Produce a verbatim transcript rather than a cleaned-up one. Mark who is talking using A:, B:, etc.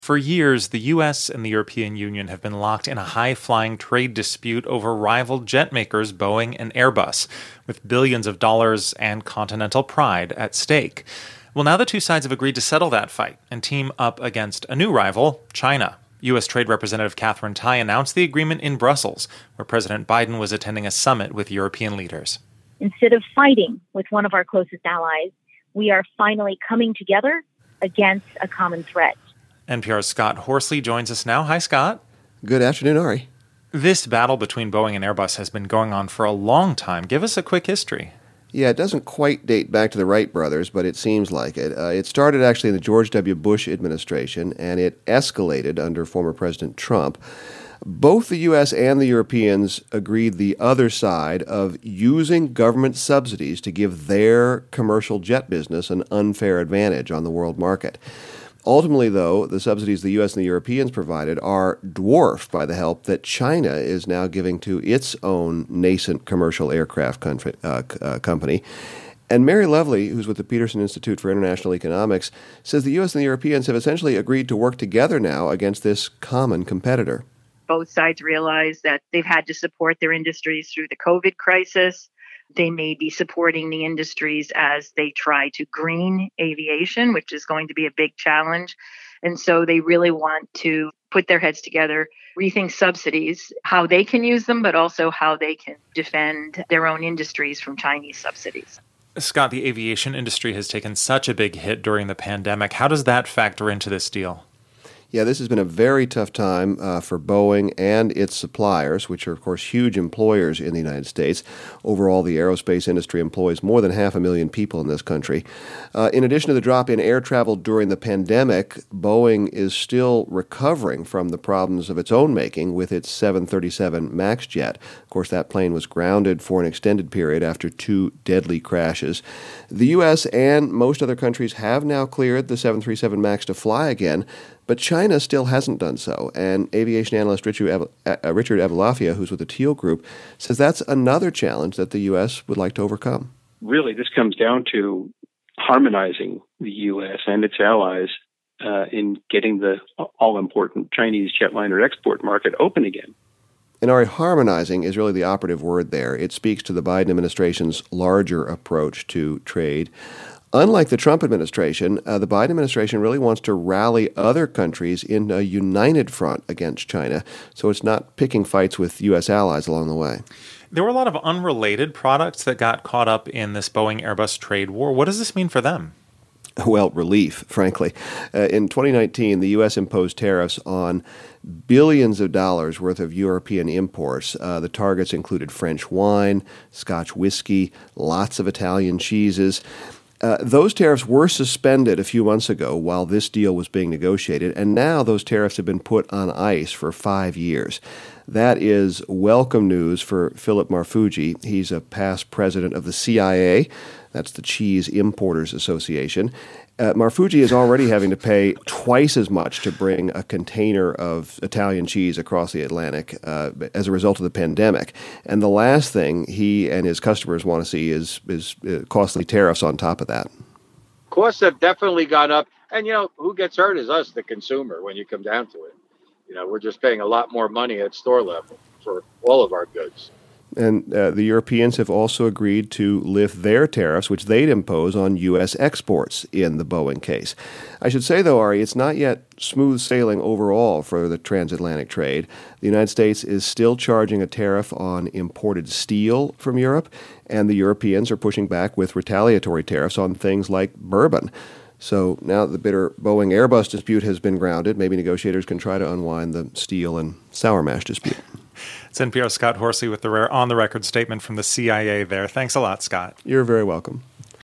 A: For years, the U S and the European Union have been locked in a high-flying trade dispute over rival jet makers Boeing and Airbus, with billions of dollars and continental pride at stake. Well, now the two sides have agreed to settle that fight and team up against a new rival, China. U S. Trade Representative Katherine Tai announced the agreement in Brussels, where President Biden was attending a summit with European leaders.
B: Instead of fighting with one of our closest allies, we are finally coming together against a common threat.
A: N P R's Scott Horsley joins us now. Hi, Scott.
C: Good afternoon, Ari.
A: This battle between Boeing and Airbus has been going on for a long time. Give us a quick history.
C: Yeah, it doesn't quite date back to the Wright brothers, but it seems like it. Uh, it started actually in the George W. Bush administration, and it escalated under former President Trump. Both the U S and the Europeans agreed the other side of using government subsidies to give their commercial jet business an unfair advantage on the world market. Ultimately, though, the subsidies the U S and the Europeans provided are dwarfed by the help that China is now giving to its own nascent commercial aircraft country, uh, uh, company. And Mary Lovely, who's with the Peterson Institute for International Economics, says the U S and the Europeans have essentially agreed to work together now against this common competitor.
D: Both sides realize that they've had to support their industries through the COVID crisis. They may be supporting the industries as they try to green aviation, which is going to be a big challenge. And so they really want to put their heads together, rethink subsidies, how they can use them, but also how they can defend their own industries from Chinese subsidies.
A: Scott, the aviation industry has taken such a big hit during the pandemic. How does that factor into this deal?
C: Yeah, this has been a very tough time uh, for Boeing and its suppliers, which are, of course, huge employers in the United States. Overall, the aerospace industry employs more than half a million people in this country. Uh, in addition to the drop in air travel during the pandemic, Boeing is still recovering from the problems of its own making with its seven thirty-seven MAX jet. Of course, that plane was grounded for an extended period after two deadly crashes. The U S and most other countries have now cleared the seven thirty-seven MAX to fly again, but China still hasn't done so, and aviation analyst Richard Avalafia, who's with the Teal Group, says that's another challenge that the U S would like to overcome.
E: Really, this comes down to harmonizing the U S and its allies uh, in getting the all-important Chinese jetliner export market open again.
C: And Ari, harmonizing is really the operative word there. It speaks to the Biden administration's larger approach to trade. Unlike the Trump administration, uh, the Biden administration really wants to rally other countries in a united front against China, so it's not picking fights with U S allies along the way.
A: There were a lot of unrelated products that got caught up in this Boeing-Airbus trade war. What does this mean for them?
C: Well, relief, frankly. Uh, in twenty nineteen, the U S imposed tariffs on billions of dollars worth of European imports. Uh, the targets included French wine, Scotch whiskey, lots of Italian cheeses. Uh, those tariffs were suspended a few months ago while this deal was being negotiated, and now those tariffs have been put on ice for five years. That is welcome news for Philip Marfuggi. He's a past president of the C I A. That's the Cheese Importers Association. Uh, Marfuggi is already having to pay twice as much to bring a container of Italian cheese across the Atlantic uh, as a result of the pandemic. And the last thing he and his customers want to see is, is uh, costly tariffs on top of that.
F: Costs have definitely gone up. And, you know, who gets hurt is us, the consumer, when you come down to it. You know, we're just paying a lot more money at store level for all of our goods.
C: And uh, the Europeans have also agreed to lift their tariffs, which they'd impose on U S exports in the Boeing case. I should say, though, Ari, it's not yet smooth sailing overall for the transatlantic trade. The United States is still charging a tariff on imported steel from Europe, and the Europeans are pushing back with retaliatory tariffs on things like bourbon. So now that the bitter Boeing-Airbus dispute has been grounded, maybe negotiators can try to unwind the steel and sour mash dispute.
A: It's N P R's Scott Horsley with the rare on-the-record statement from the C I A there. Thanks a lot, Scott.
C: You're very welcome.